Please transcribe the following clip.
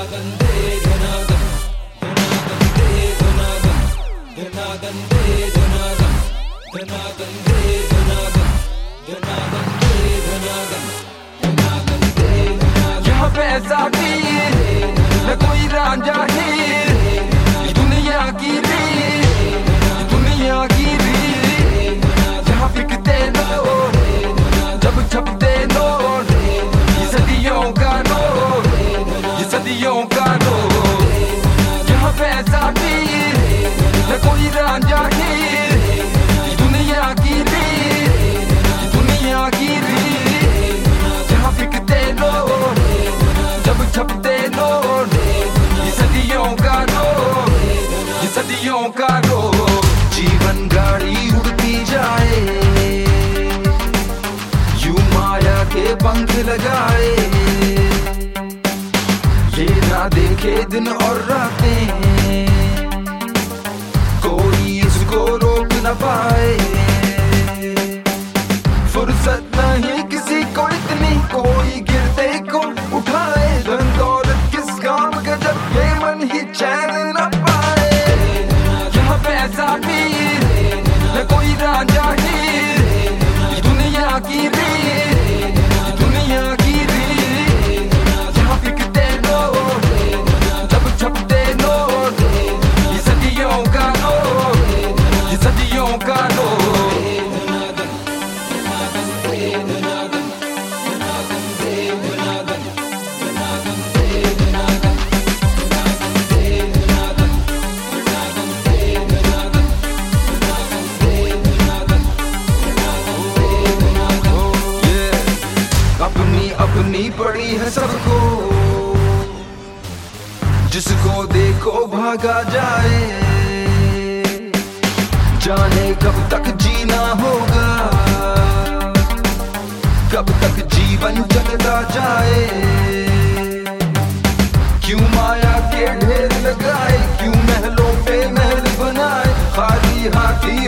यहाँ पे ऐसा वीर न कोई रांझा हीर, दुनिया की रीत, दुनिया की रीत। जहाँ बिकते नोट, जब छपते नोट, ये सदियों का नोट, ये सदियों का नोट। यहाँ पे ऐसा वीर न कोई रांझा हीर, दुनिया की रीत, दुनिया की रीत। जहाँ बिकते नोट, जब छपते नोट, ये सदियों का नोट, ये सदियों का नोट। जीवन गाड़ी उड़ती जाए, यूं माया के पंख लगाए, ये ना देखे दिन और रातें, कोई इसको रोक न पाए। फुर्सत नहीं किसी को इतनी, कोई गिरते को उठाए। धन दौलत किस काम का जब ये मन ही चैन न पाए। यहाँ पे ऐसा वीर न कोई रांझा हीर, दुनिया की रीत, दुनिया की रीत। जहाँ बिकते नोट, जब छपते नोट, ये सदियों का नोट, ये सदियों का नोट। अपनी अपनी पड़ी है सबको, जिसको देखो भागा जाए। जाने कब तक जीना होगा, कब तक जीवन चलता जाए। क्यों माया के ढेर लगाए, क्यों महलों पे महल बनाए, खाली हाथी